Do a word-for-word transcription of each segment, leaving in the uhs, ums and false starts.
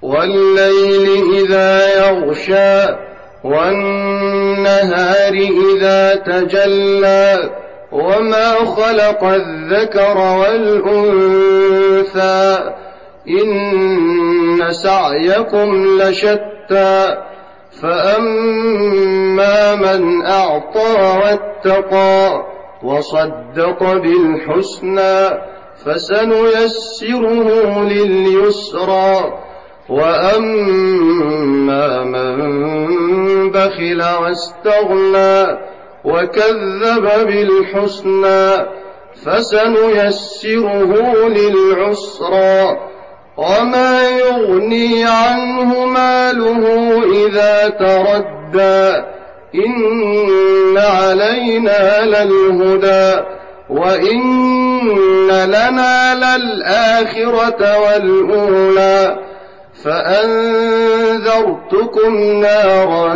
والليل إذا يغشى والنهار إذا تجلى وما خلق الذكر والأنثى إن سعيكم لشتى فأما من أعطى واتقى وصدق بالحسنى فسنيسره لليسرى وأما من بخل واستغنى وكذب بالحسنى فسنيسره للعسرى وما يغني عنه ماله إذا تردى إن علينا للهدى وإن لنا للآخرة والأولى فأنذرتكم نارا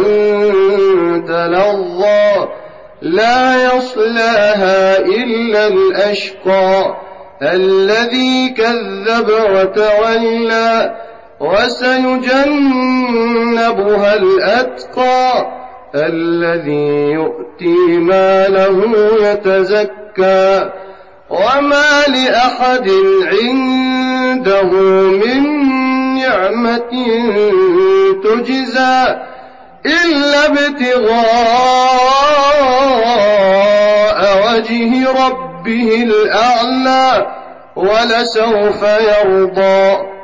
تلظى لا يصلاها إلا الأشقى الذي كذب وتولى وسيجنبها الأتقى الذي يؤتي ماله يتزكى وما لأحد عنده من نعمة تجزى إلا ابتغاء وجه ربه الأعلى ولسوف يرضى